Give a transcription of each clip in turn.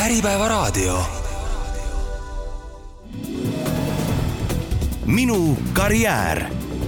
Äripäevaraadio. Minu karjäär.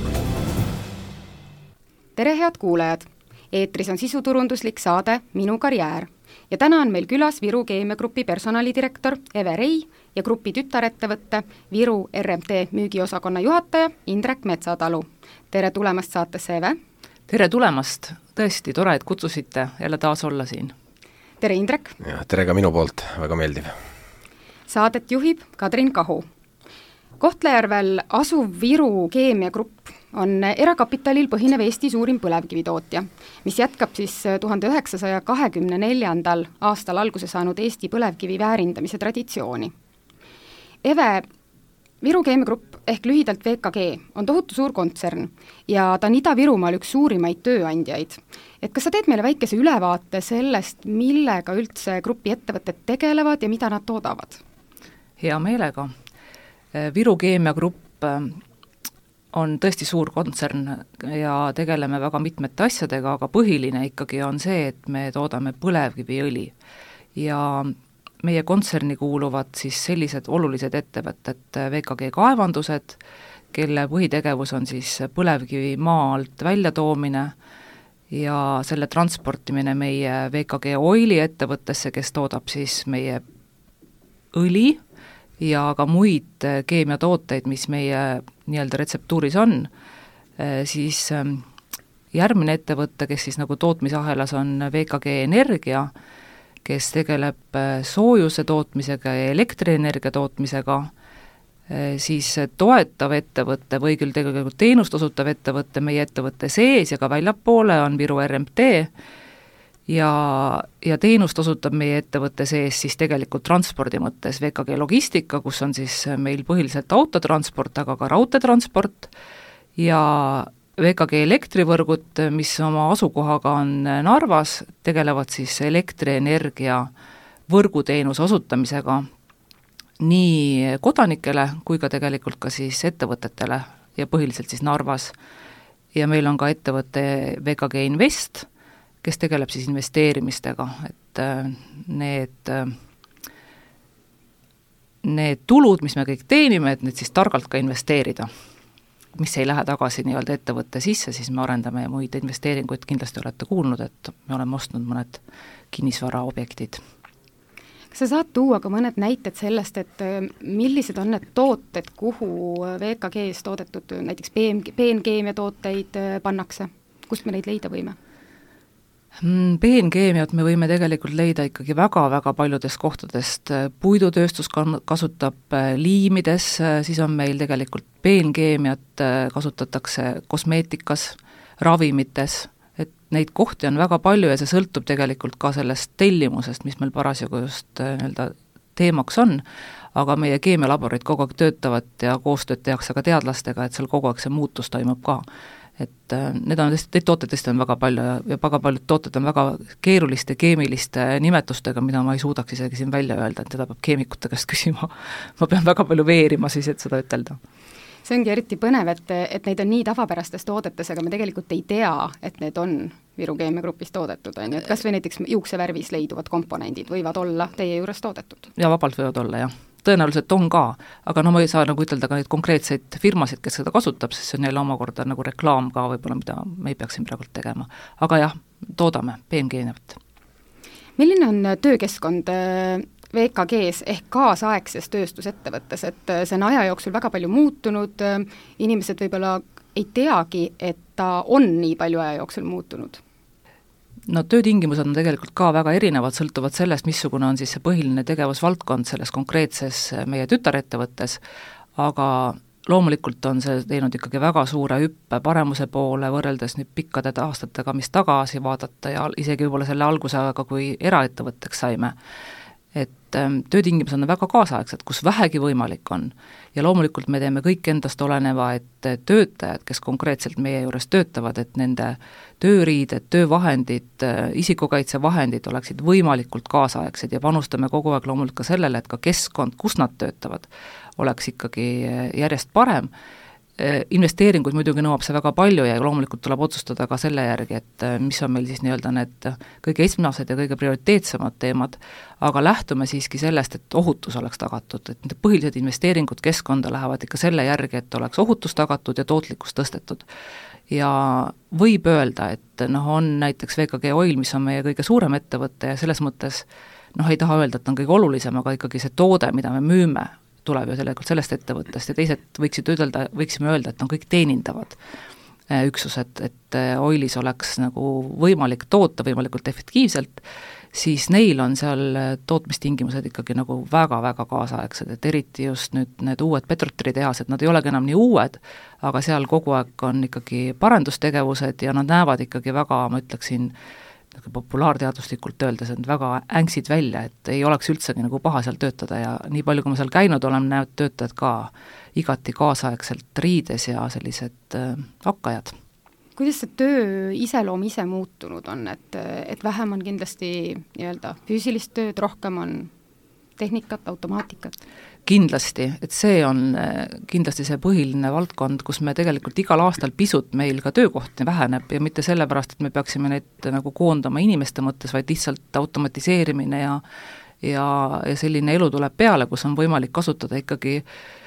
Tere head kuulajad! Eetris on sisuturunduslik saade Minu karjäär ja täna on meil külas Viru Keemiagrupi personalidirektor Eve Rei ja grupi tütarettevõtte Viru RMT müügiosakonna juhataja Indrek Metsatalu. Tere tulemast saatesse, Eve! Tere tulemast! Tõesti tore, et kutsusite jälle taas olla siin. Tere, Indrek! Ja, tere ka minu poolt, väga meeldiv. Saadet juhib Kadrin Kahu. Kohtla-Järvel asuv Viru Keemiagrupp on erakapitalil põhinev Eesti suurim põlevkivitootja, mis jätkab siis 1924. aastal alguse saanud Eesti põlevkivi väärindamise traditsiooni. Eve, Viru Keemiagrupp ehk lühidalt VKG on tohutu suur kontsern ja ta on Ida-Virumaal üks suurimaid tööandjaid. Et kas sa teed meile väikese ülevaate sellest, millega üldse grupi ettevõtted tegelevad ja mida nad toodavad? Hea meelega. Viru Keemiagrupp on tõesti suur kontsern ja tegeleme väga mitmete asjadega, aga põhiline ikkagi on see, et me toodame põlevkiviõli ja meie kontserni kuuluvad siis sellised olulised ettevõtted VKG kaevandused, kelle põhitegevus on siis põlevkivi maa alt väljatoomine ja selle transportimine meie VKG Oili ettevõttesse, kes toodab siis meie õli ja ka muid keemiatooteid, mis meie nii-öelda retseptuuris on, siis järgmine ettevõte, kes siis nagu tootmisahelas on VKG Energia, kes tegeleb soojuse tootmisega ja elektrienergia tootmisega, siis toetav ettevõte või küll tegelikult teenust osutav ettevõte meie ettevõtte sees ja ka väljapoole on Viru RMT ja teenust osutab meie ettevõtte sees siis tegelikult transpordi mõttes VKG Logistika, kus on siis meil põhiliselt autotransport, aga ka raudteetransport ja VKG elektrivõrgud, mis oma asukohaga on Narvas, tegelevad siis elektrienergia võrguteenuse osutamisega nii kodanikele kui ka tegelikult ka siis ettevõtetele ja põhiliselt siis Narvas. Ja meil on ka ettevõte VKG Invest, kes tegeleb siis investeerimistega, et need tulud, mis me kõik teenime, et need siis targalt ka investeerida, mis ei lähe tagasi nii-öelda ettevõtte sisse, siis me arendame muid investeeringuid, kindlasti olete kuulnud, et me oleme ostnud mõned kinnisvaraobjektid. Kas sa saad tuua ka mõned näited sellest, et millised on need tooted, kuhu VKG-s toodetud näiteks peenkeemiatooteid pannakse? Kust me neid leida võime? Peenkeemiat me võime tegelikult leida ikkagi väga-väga paljudest kohtadest. Puidutööstus kasutab liimides, siis on meil tegelikult peenkeemiat kasutatakse kosmeetikas, ravimites, et neid kohti on väga palju ja see sõltub tegelikult ka sellest tellimusest, mis meil parasjagu just teemaks on, aga meie keemialaborid kogu aeg töötavad ja koostööd tehakse ka teadlastega, et seal kogu aeg see muutus toimub ka. Et need tootetest on väga palju ja väga paljud tooted on väga keeruliste keemiliste nimetustega, mida ma ei suudaks isegi siin välja öelda, et teda peab keemikute käest küsima. Ma pean väga palju veerima siis, et seda ütelda. See ongi eriti põnev, et neid on nii tavapärastes toodetes, aga me tegelikult ei tea, et need on Viru Keemiagrupis toodetud, on ju, et kas või näiteks juuksevärvis leiduvad komponendid võivad olla teie juures toodetud? Ja vabalt võivad olla, jah. Tõenäoliselt on ka, aga ma ei saa nagu ütelda ka neid konkreetseid firmasid, kes seda kasutab, sest see on neile omakorda nagu reklaam ka võib-olla, mida me ei peaks siin praegu tegema. Aga jah, toodame peenkeemiat. Milline on töökeskkond VKG-s ehk kaasaegses tööstusettevõttes, et see on aja jooksul väga palju muutunud, inimesed võib-olla ei teagi, et ta on nii palju aja jooksul muutunud? No töötingimused on tegelikult ka väga erinevad, sõltuvad sellest, missugune on siis see põhiline tegevusvaldkond selles konkreetses meie tütarettevõttes, aga loomulikult on see teinud ikkagi väga suure hüppe paremuse poole võrreldes nüüd pikkade aastatega, mis tagasi vaadata ja isegi võib-olla selle alguse aega, kui eraettevõtteks saime. Et töötingimused on väga kaasaegsed, kus vähegi võimalik on. Ja loomulikult me teeme kõik endast oleneva, et töötajad, kes konkreetselt meie juures töötavad, et nende tööriided, töövahendid, isikukaitsevahendid oleksid võimalikult kaasaegsed ja panustame kogu aeg loomulikult ka sellele, et ka keskkond, kus nad töötavad, oleks ikkagi järjest parem investeeringuid muidugi nõuab see väga palju ja loomulikult tuleb otsustada ka selle järgi, et mis on meil siis nii-öelda need kõige esmased ja kõige prioriteetsemad teemad, aga lähtume siiski sellest, et ohutus oleks tagatud, et need põhilised investeeringud keskkonda lähevad ikka selle järgi, et oleks ohutus tagatud ja tootlikkus tõstetud. Ja võib öelda, et on näiteks VKG Oil, mis on meie kõige suurem ettevõte ja selles mõttes ei taha öelda, et on kõige olulisem, aga ikkagi see toode, mida me müüme, tuleb ju tegelikult sellest ettevõttest ja teised võiksime öelda, et on kõik teenindavad üksused, et Oilis oleks nagu võimalik toota võimalikult efektiivselt, siis neil on seal tootmistingimused ikkagi nagu väga-väga kaasaegsed, et eriti just nüüd need uued petroteritehased, nad ei olegi enam nii uued, aga seal kogu aeg on ikkagi parendustegevused ja nad näevad ikkagi väga, ma ütleksin, populaarteaduslikult öeldes, et väga ängsid välja, et ei oleks üldsegi nagu paha seal töötada ja nii palju, kui ma seal käinud olen, näevad töötajad ka igati kaasaegselt riides ja sellised hakkajad. Kuidas see töö iseloom ise muutunud on, et vähem on kindlasti nii-öelda füüsilist tööd, rohkem on tehnikat, automaatikat? Kindlasti, et see on kindlasti see põhiline valdkond, kus me tegelikult igal aastal pisut meil ka töökohti väheneb ja mitte sellepärast, et me peaksime neid nagu koondama inimeste mõttes, vaid lihtsalt automatiseerimine ja selline elu tuleb peale, kus on võimalik kasutada ikkagi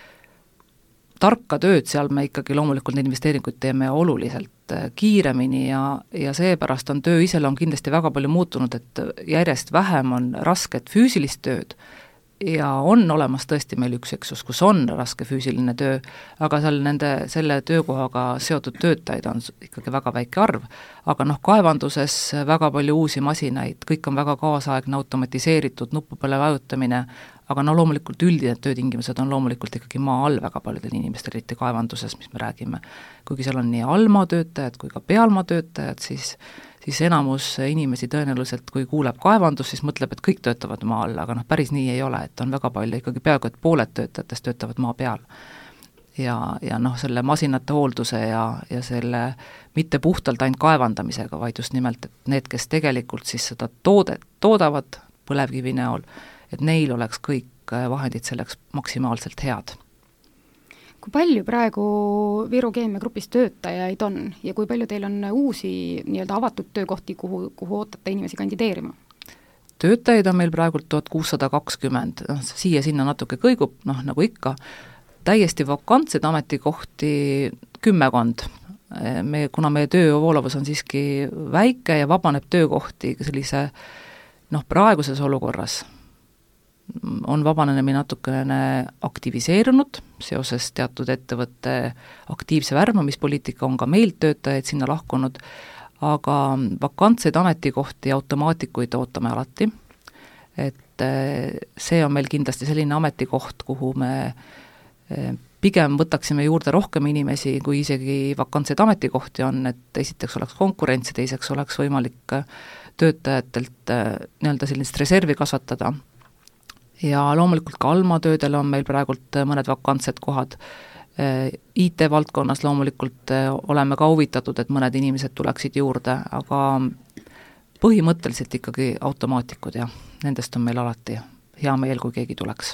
tarka tööd, seal me ikkagi loomulikult neid investeeringuid teeme oluliselt kiiremini ja seepärast on töö iseloom kindlasti väga palju muutunud, et järjest vähem on rasket füüsilist tööd ja on olemas tõesti meil üks üksus, kus on raske füüsiline töö, aga seal selle töökohaga seotud töötajaid on ikkagi väga väike arv, aga kaevanduses väga palju uusi masinaid, kõik on väga kaasaegne, automatiseeritud, nuppu peale vajutamine, aga loomulikult üldised töötingimused on loomulikult ikkagi maa all väga paljudel inimestel, eriti kaevanduses, mis me räägime. Kuigi seal on nii allmaa töötajad kui ka pealmaa töötajad, siis enamus inimesi tõenäoliselt, kui kuuleb kaevandus, siis mõtleb, et kõik töötavad maa all, aga päris nii ei ole, et on väga palju, ikkagi peaaegu et pooled töötajatest töötavad maa peal. Ja selle masinate hoolduse ja selle mitte puhtalt ainult kaevandamisega, vaid just nimelt, et need, kes tegelikult siis seda toodet toodavad põlevkivi näol, et neil oleks kõik vahendid selleks maksimaalselt head. Kui palju praegu Viru Keemia Grupis töötajaid on ja kui palju teil on uusi nii-öelda avatud töökohti, kuhu ootate inimesi kandideerima? Töötajaid on meil praegu 1620, siia-sinna natuke kõigub, nagu ikka, täiesti vakantseid ametikohti 10. Kuna meie töövoolavus on siiski väike ja vabaneb töökohti sellise praeguses olukorras, on vabanemine natukene aktiviseerunud seoses teatud ettevõtte aktiivse värbamispoliitika, on ka meilt töötajaid sinna lahkunud, aga vakantseid ametikohti ja automaatikuid ootame alati, et see on meil kindlasti selline ametikoht, kuhu me pigem võtaksime juurde rohkem inimesi, kui isegi vakantseid ametikohti on, et esiteks oleks konkurents ja teiseks oleks võimalik töötajatelt nii-öelda sellist reservi kasvatada. Ja loomulikult ka allmaatöödel on meil praegult mõned vakantsed kohad. IT-valdkonnas loomulikult oleme ka huvitatud, et mõned inimesed tuleksid juurde, aga põhimõtteliselt ikkagi automaatikud ja nendest on meil alati hea meel, kui keegi tuleks.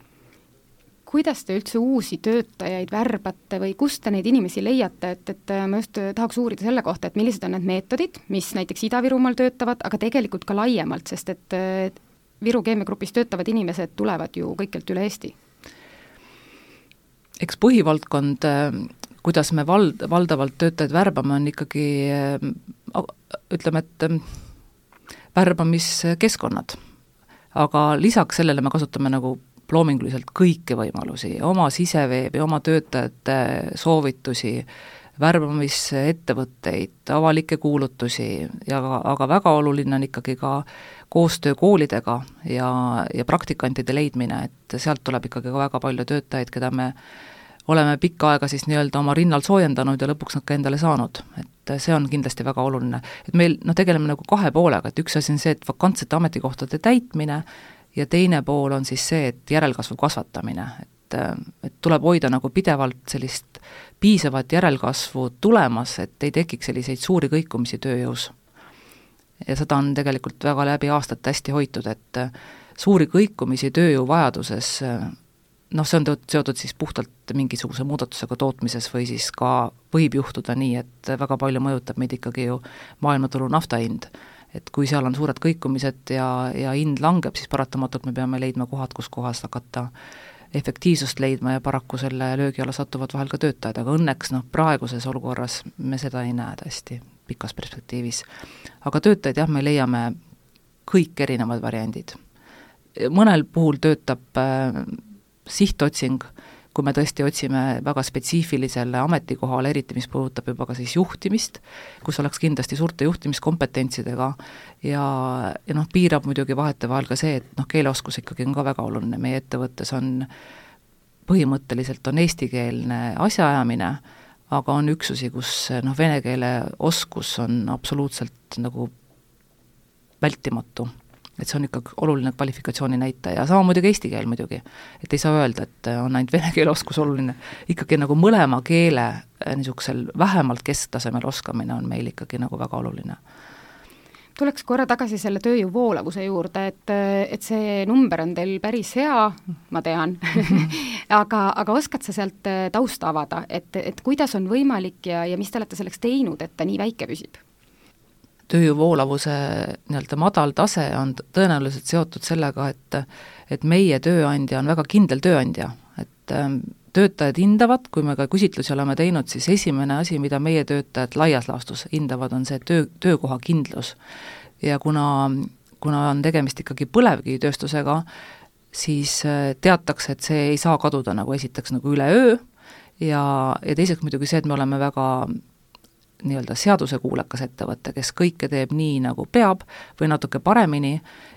Kuidas te üldse uusi töötajaid värbate või kust te neid inimesi leiate, et ma just tahaks uurida selle kohta, et millised on need meetodid, mis näiteks Ida-Virumaal töötavad, aga tegelikult ka laiemalt, sest et Viru Keemia Grupis töötavad inimesed tulevad ju kõikjalt üle Eesti. Eks põhivaldkond, kuidas me valdavalt töötajaid värbame, on ikkagi, ütleme, et värbamiskeskkonnad. Aga lisaks sellele me kasutame nagu loominguliselt kõiki võimalusi, oma siseveebi, oma töötajate soovitusi, värbamisettevõtteid, avalikke kuulutusi, aga väga oluline on ikkagi ka koostöö koolidega ja praktikantide leidmine, et sealt tuleb ikkagi ka väga palju töötajaid, keda me oleme pikka aega siis nii-öelda oma rinnal soojendanud ja lõpuks nad ka endale saanud, et see on kindlasti väga oluline. Et meil tegeleme nagu kahe poolega, et üks asi on see, et vakantsete ametikohtade täitmine ja teine pool on siis see, et järelkasvu kasvatamine, et tuleb hoida nagu pidevalt sellist piisavat järelkasvu tulemas, et ei tekiks selliseid suuri kõikumisi tööjõus. Ja seda on tegelikult väga läbi aastat hästi hoitud, et suuri kõikumisi tööjõu vajaduses see on seotud siis puhtalt mingisuguse muudatusega tootmises või siis ka võib juhtuda nii, et väga palju mõjutab meid ikkagi ju maailmaturu nafta hind. Et kui seal on suured kõikumised ja hind langeb, siis paratamatult me peame leidma kohad, kus kohas hakata efektiivsust leidma ja paraku selle löögi alla satuvad vahel ka töötajad, aga õnneks praeguses olukorras me seda ei näe tõesti pikas perspektiivis. Aga töötajaid jah, me leiame kõik erinevad variandid. Mõnel puhul töötab sihtotsing, kui me tõesti otsime väga spetsiifilisele ametikohale, eriti mis puudutab juba ka siis juhtimist, kus oleks kindlasti suurte juhtimiskompetentsidega ja piirab muidugi vahetevahel ka see, et keeleoskus ikkagi on ka väga oluline. Meie ettevõttes on põhimõtteliselt on eestikeelne asjaajamine, aga on üksusi, kus vene keele oskus on absoluutselt nagu vältimatu. Et see on ikka oluline kvalifikatsiooni näitaja ja sama muidugi eesti keel muidugi, et ei saa öelda, et on ainult vene keele oskus oluline, ikkagi nagu mõlema keele niisugusel vähemalt kesktasemel oskamine on meil ikkagi nagu väga oluline. Tuleks korra tagasi selle tööjõu voolavuse juurde, et see number on teil päris hea, ma tean, aga oskad sa sealt tausta avada, et kuidas on võimalik ja mis te olete selleks teinud, et ta nii väike püsib? Tööjõu voolavuse madal tase on tõenäoliselt seotud sellega, et meie tööandja on väga kindel tööandja, et töötajad hindavad, kui me ka küsitlusi oleme teinud, siis esimene asi, mida meie töötajad laias laastus hindavad, on see töökoha kindlus. Ja kuna on tegemist ikkagi põlevkivitööstusega, siis teatakse, et see ei saa kaduda nagu esiteks nagu üleöö ja teiseks muidugi see, et me oleme väga nii-öelda seadusekuulekas ettevõte, kes kõike teeb nii, nagu peab või natuke paremini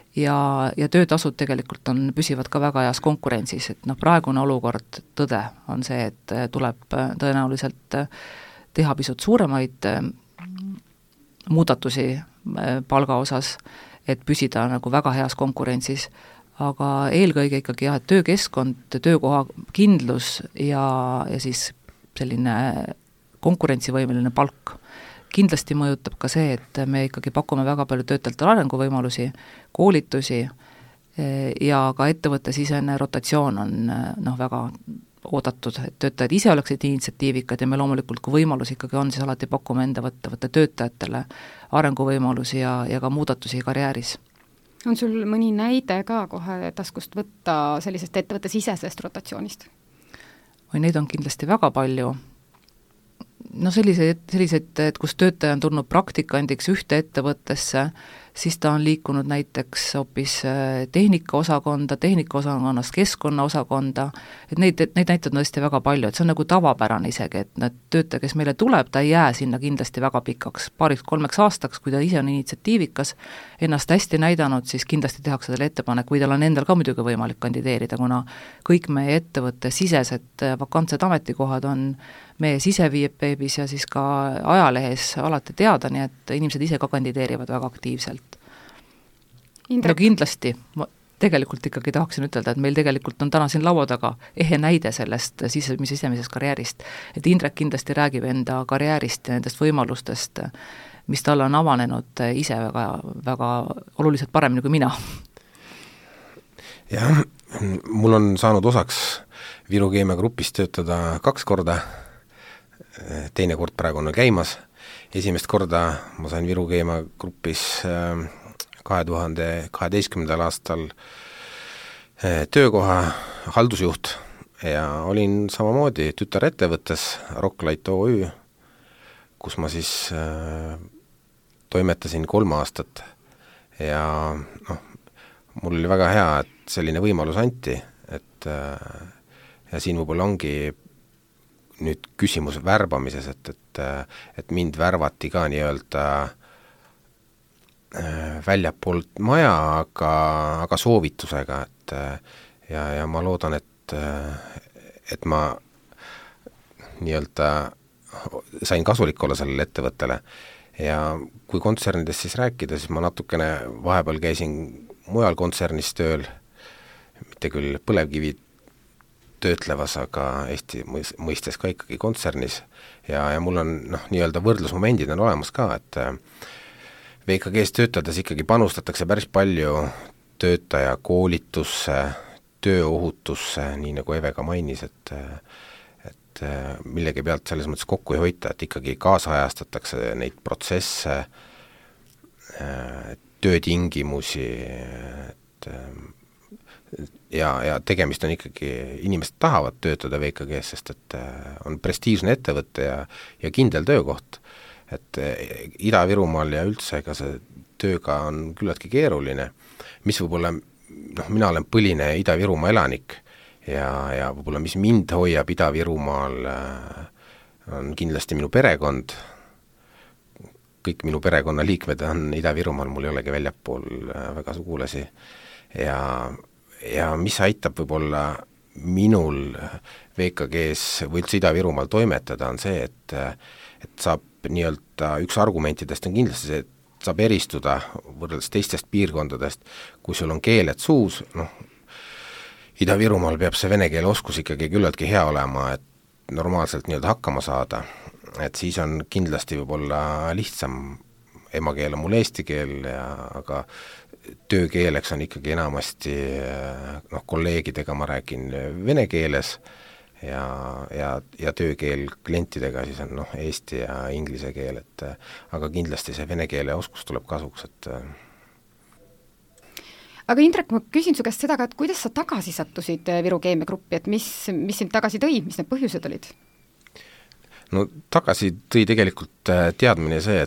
ja töötasud tegelikult püsivad ka väga heas konkurentsis, et praegune olukord tõde on see, et tuleb tõenäoliselt teha pisut suuremaid muudatusi palga osas, et püsida nagu väga heas konkurentsis, aga eelkõige ikkagi jah, et töökeskkond, töökoha kindlus ja siis selline konkurentsivõimeline palk. Kindlasti mõjutab ka see, et me ikkagi pakume väga palju töötajatele arenguvõimalusi, koolitusi ja ka ettevõttesisene rotatsioon on väga oodatud, et töötajad ise oleksid initsiatiivikad ja me loomulikult, kui võimalus ikkagi on, siis alati pakume enda võtta töötajatele arenguvõimalusi ja ka muudatusi karjääris. On sul mõni näide ka kohe taskust võtta sellisest ettevõttesisesest rotatsioonist? Või neid on kindlasti väga palju. Sellised, et kus töötaja on tulnud praktikandiks ühte ettevõttesse, siis ta on liikunud näiteks hoopis tehnikaosakonnast keskkonnaosakonda, et neid näiteid on tõesti väga palju, et see on nagu tavapärane isegi, et need töötaja, kes meile tuleb, ta ei jää sinna kindlasti väga pikaks, 2-3 aastaks, kui ta ise on initsiatiivikas, ennast hästi näidanud, siis kindlasti tehakse talle ettepanek või tal on endal ka muidugi võimalik kandideerida, kuna kõik meie ettevõtte sisesed vakantsed ametikohad on meie siseveebis ja siis ka ajalehes alati teada, nii et inimesed ise ka kandideerivad väga aktiivselt. No kindlasti, ma tegelikult ikkagi tahaksin ütelda, et meil tegelikult on täna siin laua taga ehe näide sellest sisemisest karjäärist, et Indrek kindlasti räägib enda karjäärist ja nendest võimalustest, mis tal on avanenud ise väga, väga oluliselt paremini kui mina. Jah, mul on saanud osaks Viru Keemia grupis töötada 2 korda, teine kord praegu on käimas, esimest korda ma sain Viru Keemia grupis 2012. aastal töökoha haldusjuht ja olin samamoodi tütarettevõttes Rocklight OÜ, kus ma siis toimetasin 3 aastat ja mul oli väga hea, et selline võimalus anti, et ja siin võib-olla ongi nüüd küsimus värbamises, et mind värvati ka nii-öelda väljapoolt maja, aga soovitusega, et ja ma loodan, et ma nii-öelda sain kasulik olla sellele ettevõttele ja kui kontsernidest siis rääkida, siis ma natukene vahepeal käisin mujal kontsernis tööl, mitte küll põlevkivi töötlevas, aga Eesti mõistes ka ikkagi kontsernis ja mul on nii-öelda võrdlusmomendid on olemas ka, et VKG-s töötades ikkagi panustatakse päris palju töötaja koolitusse, tööohutusse, nii nagu Eve ka mainis, et millegi pealt selles mõttes kokku ei hoita, et ikkagi kaasajastatakse neid protsesse, töötingimusi, et ja tegemist on ikkagi, inimesed tahavad töötada VKG-s, sest et on prestiižne ettevõte ja kindel töökoht, et Ida-Virumaal ja üldse ega see tööga on küllaltki keeruline, mis võib-olla, mina olen põline Ida-Virumaa elanik ja võib-olla mis mind hoiab Ida-Virumaal, on kindlasti minu perekond, kõik minu perekonna liikmed on Ida-Virumaal, mul ei olegi väljapool väga sugulasi ja mis aitab võib-olla minul VKG-s või üldse Ida-Virumaal toimetada, on see, et saab nii-öelda, üks argumentidest on kindlasti see, et saab eristuda võrreldes teistest piirkondadest, kui sul on keeled suus, Ida-Virumaal peab see vene keele oskus ikkagi küllaltki hea olema, et normaalselt nii-öelda hakkama saada, et siis on kindlasti võib-olla lihtsam, emakeel on mul eesti keel, aga töökeeleks on ikkagi enamasti, kolleegidega ma räägin vene keeles ja töökeel klientidega siis on eesti ja inglise keel, et aga kindlasti see vene keele oskus tuleb kasuks, et aga Indrek, ma küsin su käest seda ka, et kuidas sa tagasi sattusid Viru Keemiagruppi, et mis sind tagasi tõi, mis need põhjused olid? No tagasi tõi tegelikult teadmine see,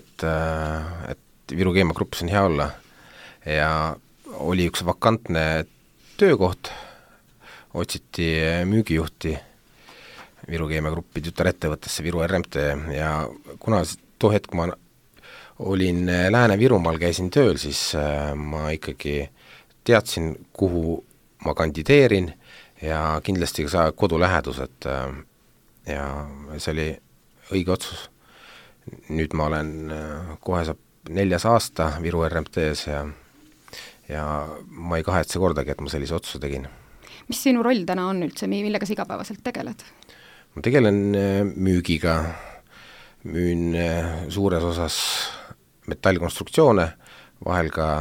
et Viru Keemiagrupis on hea olla ja oli üks vakantne töökoht, otsiti müügijuhti Viru Keemiagruppi tütarettevõttesse Viru RMT ja kuna too hetk ma olin Lääne-Virumaal, käisin tööl, siis ma ikkagi teadsin, kuhu ma kandideerin ja kindlasti ka kodulähedused ja see oli õige otsus. Nüüd ma olen, kohe saab 4. aasta Viru RMT-s ja ma ei kahetse kordagi, et ma sellise otsuse tegin. Mis sinu roll täna on üldse, millega sa igapäevaselt tegeled? Ma tegelen müügiga, müün suures osas metallkonstruktsioone, vahel ka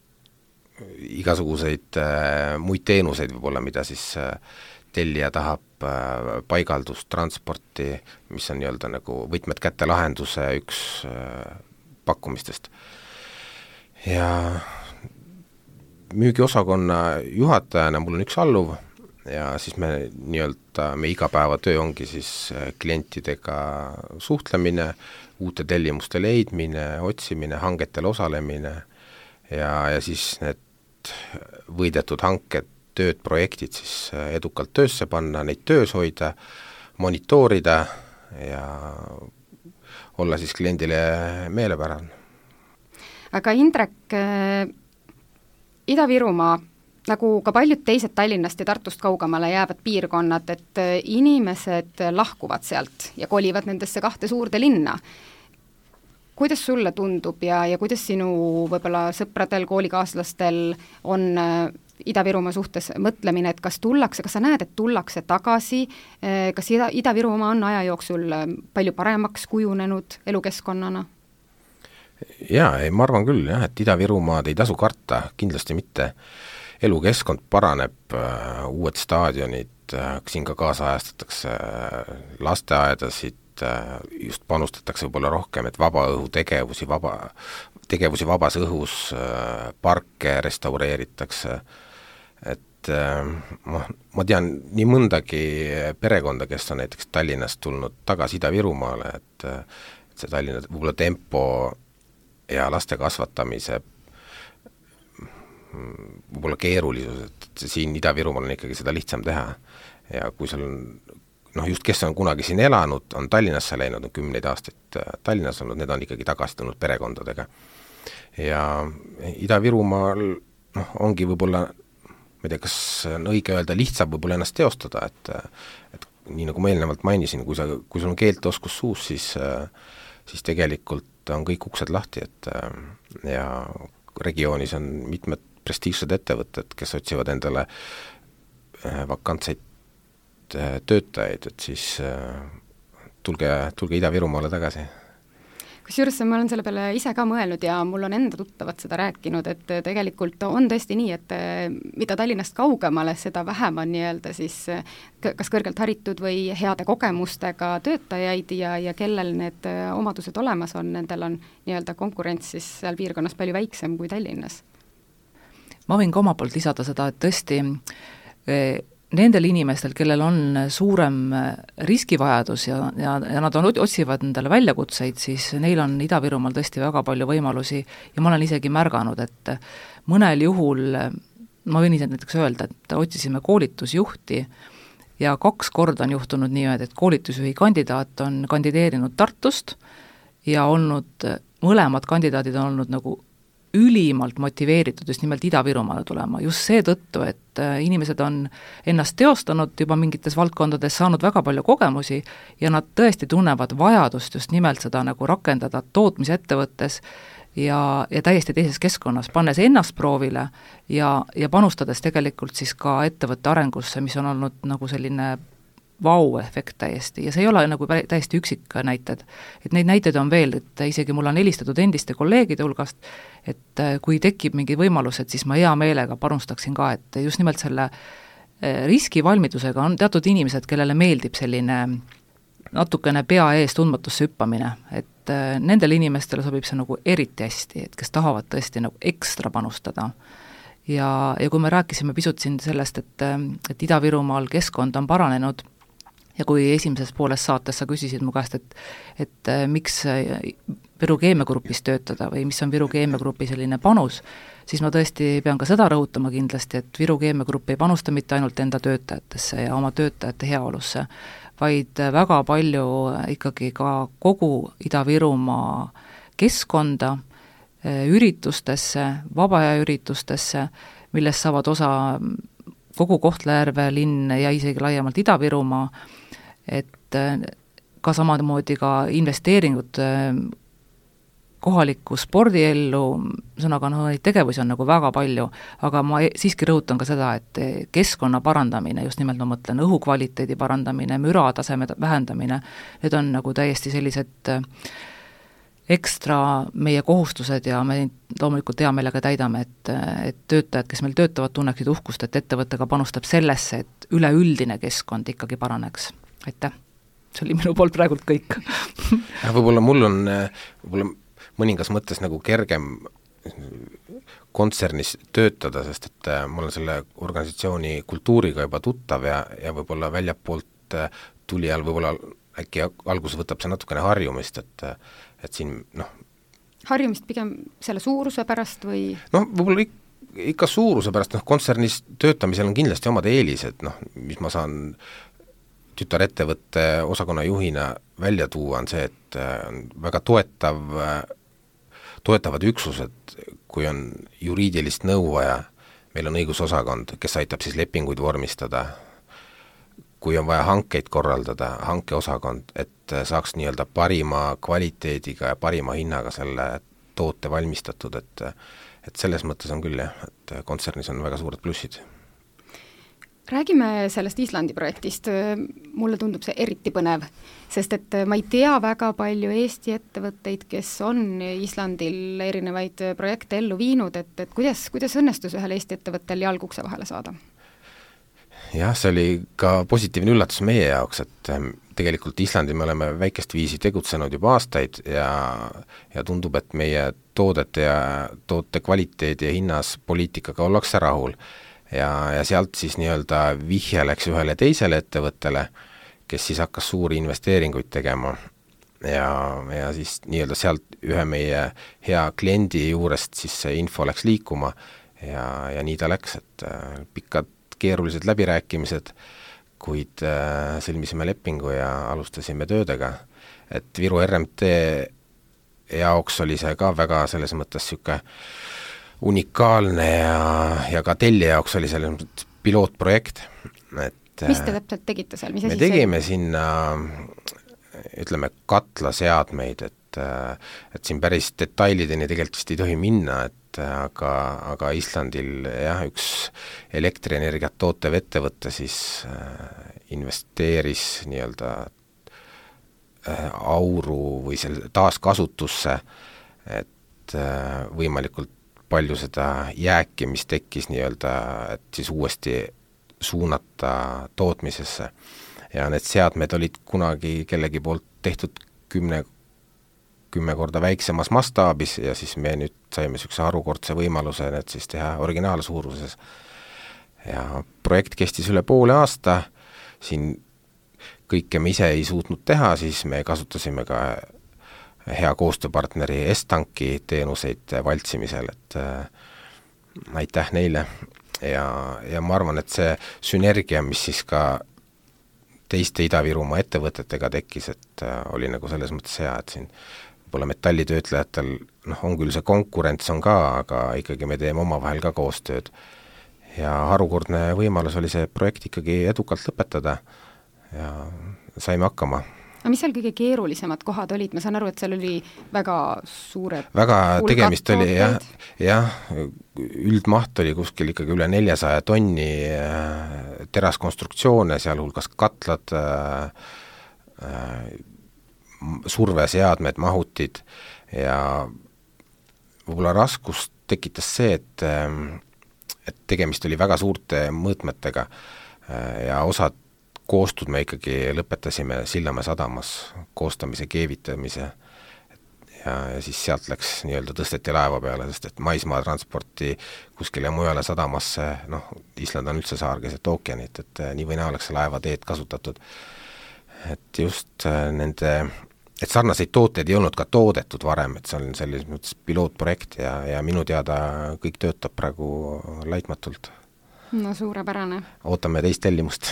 igasuguseid muid teenuseid võib-olla, mida siis tellija tahab, paigaldust, transporti, mis on nii-öelda nagu võtmed kätte lahenduse üks pakkumistest. Ja müügiosakonna juhatajana mul on üks alluv ja siis me nii-öelda, me igapäevatöö ongi siis klientidega suhtlemine, uute tellimuste leidmine, otsimine, hangetel osalemine ja siis need võidetud hanked, tööd, projektid siis edukalt töösse panna, neid töös hoida, monitoorida ja olla siis kliendile meelepärane. Aga Indrek, Ida-Virumaa, nagu ka paljud teised Tallinnast ja Tartust kaugemale jäävad piirkonnad, et inimesed lahkuvad sealt ja kolivad nendesse 2 suurde linna. Kuidas sulle tundub ja kuidas sinu võib-olla sõpradel, koolikaaslastel on Ida-Virumaa suhtes mõtlemine, et kas sa näed, et tullakse tagasi, kas Ida-Virumaa on aja jooksul palju paremaks kujunenud elukeskkonnana? Jaa, ma arvan küll jah, et Ida-Virumaad ei tasu karta, kindlasti mitte. Elukeskkond paraneb, uued staadionid, siin ka kaasajastatakse lasteaedasid, just panustatakse võib-olla rohkem, et vabaõhutegevusi, tegevusi vabas õhus, parke restaureeritakse, et ma tean nii mõndagi perekonda, kes on näiteks Tallinnast tulnud tagasi Ida-Virumaale, et see Tallinna võib-olla tempo ja laste kasvatamise võib-olla keerulisus, et siin Ida-Virumaal on ikkagi seda lihtsam teha ja kui sul on just kes on kunagi siin elanud, on Tallinnasse läinud, on 10 aastaid Tallinnas olnud, need on ikkagi tagasi tulnud perekondadega. Ja Ida-Virumaal ongi võib-olla, ma ei tea, kas on õige öelda, lihtsam võib-olla ennast teostada, et nii nagu ma eelnevalt mainisin, kui sul on keelteoskus suus, siis tegelikult on kõik uksed lahti, et ja regioonis on mitmed prestiižsed ettevõtted, kes otsivad endale vakantseid töötajaid, et siis tulge Ida-Virumaale tagasi. kusjuures ma olen selle peale ise ka mõelnud ja mul on enda tuttavad seda rääkinud, et tegelikult on tõesti nii, et mida Tallinnast kaugemale, seda vähem on nii-öelda siis kas kõrgelt haritud või heade kogemustega töötajaid ja kellel need omadused olemas on, nendel on nii-öelda konkurents siis seal piirkonnas palju väiksem kui Tallinnas. Ma võin ka oma poolt lisada seda, et tõesti nendel inimestel, kellel on suurem riskivajadus ja nad otsivad endale väljakutseid, siis neil on Ida-Virumaal tõesti väga palju võimalusi ja ma olen isegi märganud, et mõnel juhul, ma võin ise näiteks öelda, et otsisime koolitusjuhti ja 2 korda on juhtunud niimoodi, et koolitusjuhi kandidaat on kandideerinud Tartust ja mõlemad kandidaadid on olnud nagu ülimalt motiveeritud just nimelt Ida-Virumaale tulema, just seetõttu, et inimesed on ennast teostanud juba mingites valdkondades, saanud väga palju kogemusi ja nad tõesti tunnevad vajadust just nimelt seda nagu rakendada tootmisettevõttes ja täiesti teises keskkonnas, pannes ennast proovile ja panustades tegelikult siis ka ettevõtte arengusse, mis on olnud nagu selline vau-efekt täiesti ja see ei ole nagu täiesti üksik näited, et neid näiteid on veel, et isegi mul on helistatud endiste kolleegide hulgast, et kui tekib mingi võimalus, et siis ma hea meelega panustaksin ka, et just nimelt selle riskivalmidusega on teatud inimesed, kellele meeldib selline natukene pea ees tundmatusse hüppamine, et nendele inimestele sobib see nagu eriti hästi, et kes tahavad tõesti nagu ekstra panustada. Ja kui me rääkisime pisut siin sellest, et Ida-Virumaal keskkond on paranenud, ja kui esimeses pooles saates sa küsisid mu käest, et miks Viru Keemiagrupis töötada või mis on Viru Keemiagrupi selline panus, siis ma tõesti pean ka seda rõhutama kindlasti, et Viru Keemiagrupp ei panusta mitte ainult enda töötajatesse ja oma töötajate heaolusse, vaid väga palju ikkagi ka kogu Ida-Virumaa keskkonda, üritustesse, vabaajaüritustesse, millest saavad osa kogu Kohtla-Järve linn ja isegi laiemalt Ida-Virumaa, et ka samamoodi ka investeeringud kohalikku spordiellu, sõnaga neid tegevusi on nagu väga palju, aga ma siiski rõhutan ka seda, et keskkonna parandamine, just nimelt ma mõtlen õhukvaliteedi parandamine, mürataseme vähendamine, need on nagu täiesti sellised ekstra meie kohustused ja me loomulikult hea meelega täidame, et töötajad, kes meil töötavad, tunneksid uhkust, et ettevõttega panustab sellesse, et üleüldine keskkond ikkagi paraneks. Aitäh! See oli minu poolt praegult kõik. Võib-olla mul on mõningas mõttes nagu kergem kontsernis töötada, sest et mul on selle organisatsiooni kultuuriga juba tuttav ja võib-olla väljapoolt tulijal võib-olla äkki alguses võtab see natukene harjumist, et siin harjumist pigem selle suuruse pärast või? Võib-olla ikka suuruse pärast, kontsernis töötamisel on kindlasti omad eelised, mis ma saan tütarettevõtte osakonna juhina välja tuua, on see, et on väga toetavad üksused, kui on juriidilist nõu vaja, meil on õigusosakond, kes aitab siis lepinguid vormistada, kui on vaja hankeid korraldada, hankeosakond, et saaks nii-öelda parima kvaliteediga ja parima hinnaga selle toote valmistatud, et selles mõttes on küll jah, et kontsernis on väga suured plussid. Räägime sellest Islandi projektist, mulle tundub see eriti põnev, sest et ma ei tea väga palju Eesti ettevõtteid, kes on Islandil erinevaid projekte ellu viinud, et kuidas õnnestus ühel Eesti ettevõttel jalg ukse vahele saada? Jah, see oli ka positiivne üllatus meie jaoks, et tegelikult Islandil me oleme väikest viisi tegutsenud juba aastaid ja tundub, et meie toodete ja toote kvaliteedi ja hinnas poliitikaga ollakse rahul. Ja sealt siis nii-öelda vihje läks ühele teisele ettevõttele, kes siis hakkas suuri investeeringuid tegema ja siis nii-öelda sealt ühe meie hea kliendi juurest siis see info läks liikuma ja nii ta läks, et pikad keerulised läbirääkimised, kuid sõlmisime lepingu ja alustasime töödega, et Viru RMT jaoks oli see ka väga selles mõttes niisugune unikaalne ja ka tellija jaoks oli selles mõttes pilootprojekt, et mis te täpselt tegite seal? Me tegime sinna, ütleme, katlaseadmeid, et siin päris detailideni tegelikult vist ei tohi minna, aga Islandil jah, üks elektrienergiat tootev ettevõte siis investeeris nii-öelda auru või selle taaskasutusse, et võimalikult palju seda jääki, mis tekkis nii-öelda, et siis uuesti suunata tootmisesse. Ja need seadmed olid kunagi kellegi poolt tehtud 10 korda väiksemas mastaabis ja siis me nüüd saime niisuguse harukordse võimaluse need siis teha originaalsuuruses. Ja projekt kestis üle poole aasta, siin kõike me ise ei suutnud teha, siis me kasutasime ka hea koostööpartneri Estanki teenuseid valtsimisel, et aitäh neile. Ja ma arvan, et see sünergia, mis siis ka teiste Ida-Virumaa ettevõtetega tekkis, et oli nagu selles mõttes hea, et siin võib-olla metallitöötlejatel on küll see konkurents on ka, aga ikkagi me teeme omavahel ka koostööd. Ja harukordne võimalus oli see projekt ikkagi edukalt lõpetada ja saime hakkama. Aga mis seal kõige keerulisemad kohad olid? Ma saan aru, et seal oli väga suure tegemist oli jah, üldmaht oli kuskil ikkagi üle 400 tonni teraskonstruktsioone, sealhulgas katlad, surveseadmed, mahutid ja võib-olla raskust tekitas see, et tegemist oli väga suurte mõõtmetega ja osad koostud me ikkagi lõpetasime Sillamäe sadamas koostamise, keevitamise ja siis sealt läks nii-öelda tõsteti laeva peale, sest et maismaatransporti kuskile mujale sadamasse, Island on üldse saar keset ookeanit, et nii või naa oleks laevateed kasutatud. Et just et sarnaseid tooteid ei olnud ka toodetud varem, et see on selles mõttes pilootprojekt ja minu teada kõik töötab praegu laitmatult. No suurepärane. Ootame teist tellimust.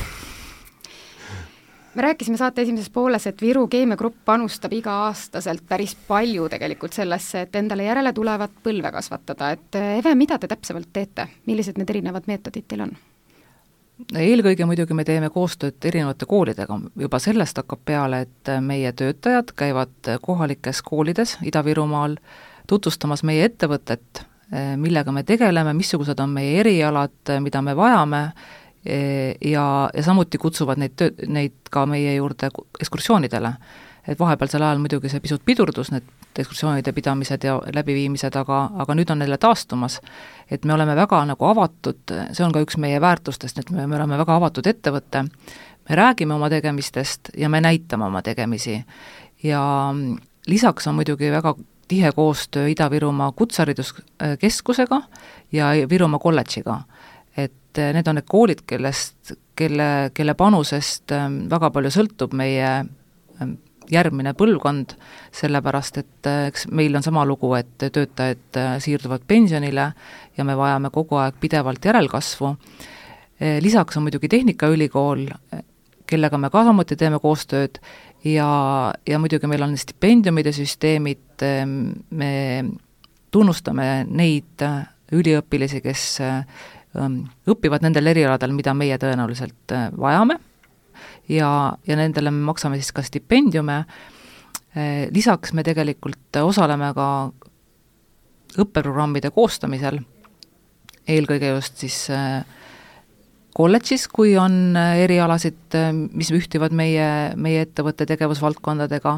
Me rääkisime saate esimeses pooles, et Viru keemiagrupp panustab iga-aastaselt päris palju tegelikult sellesse, et endale järele tulevat põlve kasvatada. Et Eve, mida te täpsemalt teete? Millised need erinevad meetodid teil on? Eelkõige muidugi me teeme koostööd erinevate koolidega. Juba sellest hakkab peale, et meie töötajad käivad kohalikes koolides Ida-Virumaal tutvustamas meie ettevõtet, millega me tegeleme, missugused on meie erialad, mida me vajame, ja samuti kutsuvad neid ka meie juurde ekskursioonidele. Et vahepealsel ajal muidugi see pisut pidurdus, need ekskursioonide pidamised ja läbiviimised, aga nüüd on neile taastumas. Et me oleme väga nagu avatud, see on ka üks meie väärtustest, et me oleme väga avatud ettevõtte, me räägime oma tegemistest ja me näitame oma tegemisi. Ja lisaks on muidugi väga tihe koostöö Ida-Virumaa kutsehariduskeskusega ja Virumaa kolledžiga. Et need on need koolid, kelle panusest väga palju sõltub meie järgmine põlvkond, sellepärast et eks meil on sama lugu, et töötajad siirduvad pensionile ja me vajame kogu aeg pidevalt järelkasvu. Lisaks on muidugi Tehnikaülikool, kellega me ka samuti teeme koostööd ja muidugi meil on stipendiumide süsteemid, me tunnustame neid üliõpilisi, kes õpivad nendel erialadel, mida meie tõenäoliselt vajame ja nendele me maksame siis ka stipendiume. Lisaks me tegelikult osaleme ka õppeprogrammide koostamisel, eelkõige just siis kolledžis, kui on erialasid, mis ühtivad meie ettevõtte tegevusvaldkondadega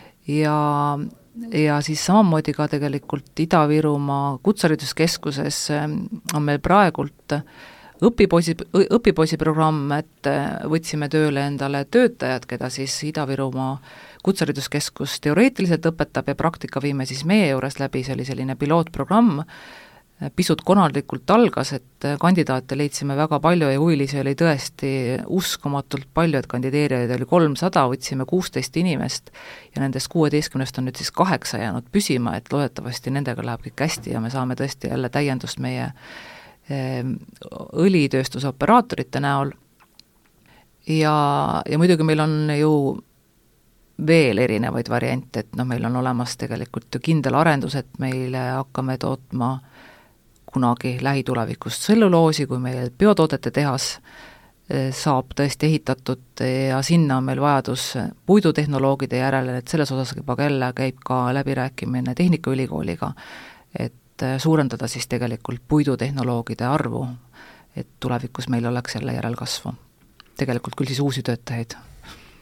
ja siis samamoodi ka tegelikult Ida-Virumaa kutsehariduskeskuses on meil praegult õpipoisi programm, et võtsime tööle endale töötajad, keda siis Ida-Virumaa kutsehariduskeskus teoreetiliselt õpetab ja praktika viime siis meie juures läbi, see oli selline pilootprogramm, pisut konarlikult algas, et kandidaate leidsime väga palju ja huvilisi oli tõesti uskumatult palju, et kandideerijaid oli 300, võtsime 16 inimest ja nendest 16 on nüüd siis 8 jäänud püsima, et loodetavasti nendega läheb kõik hästi ja me saame tõesti jälle täiendust meie õlitööstuse operaatorite näol. Ja muidugi meil on ju veel erinevaid variante, et meil on olemas tegelikult ju kindel arendus, et meile hakkame tootma kunagi lähitulevikust tselluloosi, kui meil biotoodete tehas saab tõesti ehitatud ja sinna on meil vajadus puidutehnoloogide järele, et selles osas juba jälle käib ka läbirääkimine Tehnikaülikooliga, et suurendada siis tegelikult puidutehnoloogide arvu, et tulevikus meil oleks jälle järelkasvu. Tegelikult küll siis uusi töötajaid.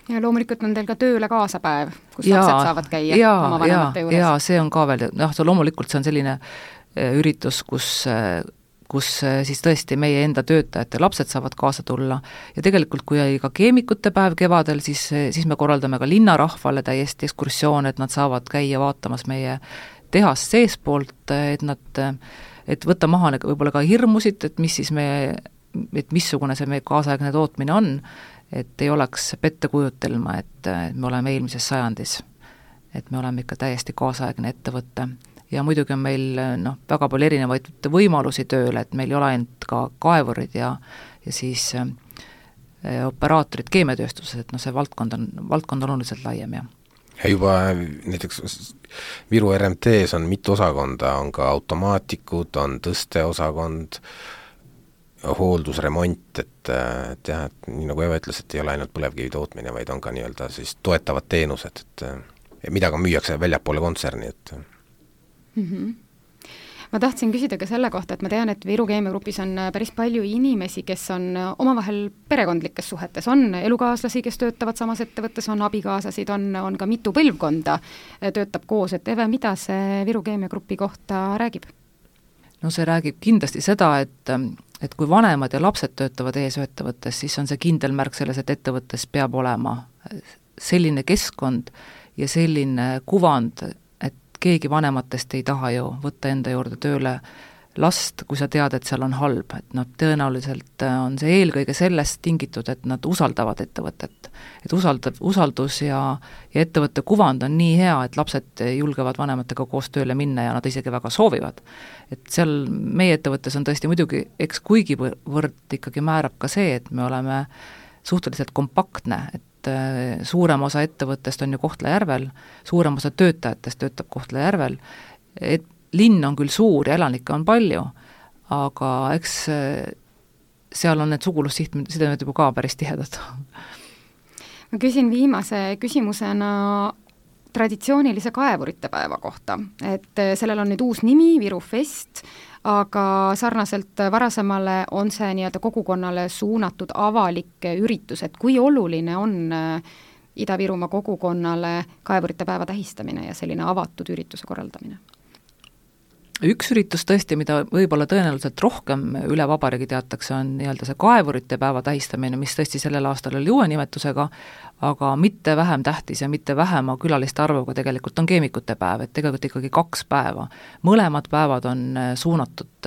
ja loomulikult on teil ka tööle kaasapäev, kus lapsed saavad käia oma vanemate juures. Jaa, see on ka veel, loomulikult see on selline üritus, kus siis tõesti meie enda töötajate lapsed saavad kaasa tulla ja tegelikult kui oli ka keemikute päev kevadel, siis me korraldame ka linnarahvale täiesti ekskursioone, et nad saavad käia vaatamas meie tehast seespoolt, et võtta maha võib-olla ka hirmusid, et missugune see meie kaasaegne tootmine on, et ei oleks pettekujutelma, et me oleme eelmises sajandis, et me oleme ikka täiesti kaasaegne ettevõte. Ja muidugi on meil väga palju erinevaid võimalusi tööle, et meil ei ole ainult ka kaevurid ja siis operaatorid keemiatööstuses, et see valdkond on oluliselt laiem. Ja juba näiteks Viru RMT-s on mitu osakonda, on ka automaatikud, on tõsteosakond, hooldusremont, et jah, et nii nagu Eva ütles, et ei ole ainult põlevkivi tootmine, vaid on ka nii-öelda siis toetavad teenused, et mida ka müüakse väljapoole kontserni, et Ma tahtsin küsida ka selle kohta, et ma tean, et Viru Keemiagrupis on päris palju inimesi, kes on omavahel perekondlikes suhetes, on elukaaslasi, kes töötavad samas ettevõttes, on abikaasasid, on ka mitu põlvkonda töötab koos, et Eve, mida see Viru Keemiagrupi kohta räägib? No see räägib kindlasti seda, et kui vanemad ja lapsed töötavad eesettevõttes, siis on see kindel märk selles, et ettevõttes peab olema selline keskkond ja selline kuvand, keegi vanematest ei taha ju võtta enda juurde tööle last, kui sa tead, et seal on halb, et tõenäoliselt on see eelkõige sellest tingitud, et nad usaldavad ettevõtet. Et usaldus ja ettevõtte kuvand on nii hea, et lapsed julgevad vanematega koos tööle minna ja nad isegi väga soovivad. Et seal meie ettevõttes on tõesti muidugi, eks kuigivõrd ikkagi määrab ka see, et me oleme suhteliselt kompaktne, et suurem osa ettevõttest on ju Kohtla-Järvel, suurem osa töötajatest töötab Kohtla-Järvel, et linn on küll suur ja elanikke on palju, aga eks seal on need sugulussidemed juba ka päris tihedad. Ma küsin viimase küsimusena traditsioonilise kaevurite päeva kohta, et sellel on nüüd uus nimi, Viru Fest, aga sarnaselt varasemale on see nii-öelda kogukonnale suunatud avalik üritus, et kui oluline on Ida-Virumaa kogukonnale kaevurite päeva tähistamine ja selline avatud ürituse korraldamine? Üks üritus tõesti, mida võib-olla tõenäoliselt rohkem üle vabariigi teatakse, on nii-öelda see kaevurite päeva tähistamine, mis tõesti sellel aastal oli uue nimetusega, aga mitte vähem tähtis ja mitte vähema külaliste arvuga tegelikult on keemikute päev, et tegelikult ikkagi 2 päeva. Mõlemad päevad on suunatud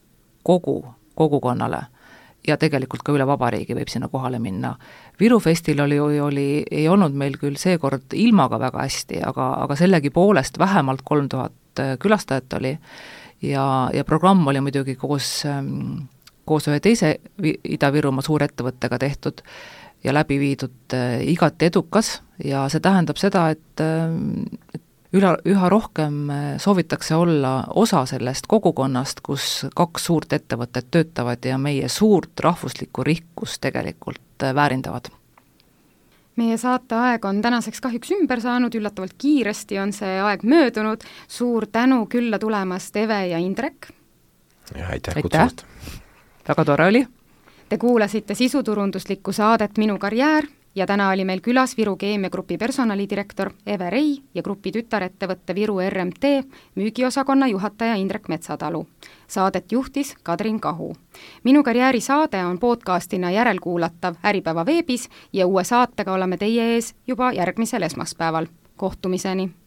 kogukonnale ja tegelikult ka üle vabariigi võib sinna kohale minna. Viru Festil ei olnud meil küll seekord ilmaga väga hästi, aga sellegi poolest vähemalt 3000 külastajat oli ja programm oli muidugi koos ühe teise Ida-Virumaa suurettevõttega tehtud ja läbi viidud igati edukas ja see tähendab seda, et üha rohkem soovitakse olla osa sellest kogukonnast, kus 2 suurt ettevõtet töötavad ja meie suurt rahvuslikku rikkust tegelikult väärindavad. Meie saateaeg on tänaseks kahjuks ümber saanud, üllatavalt kiiresti on see aeg möödunud. Suur tänu külla tulemast, Eve ja Indrek. Ja aitäh kutsust. Väga tore oli. Te kuulasite sisuturunduslikku saadet Minu karjäär ja täna oli meil külas Viru Keemiagrupi personalidirektor Eve Rei ja grupi tütarettevõtte Viru RMT müügiosakonna juhataja Indrek Metsatalu. Saadet juhtis Kadrin Kahu. Minu karjääri saade on podcastina järelkuulatav Äripäeva veebis ja uue saatega oleme teie ees juba järgmisel esmaspäeval. Kohtumiseni!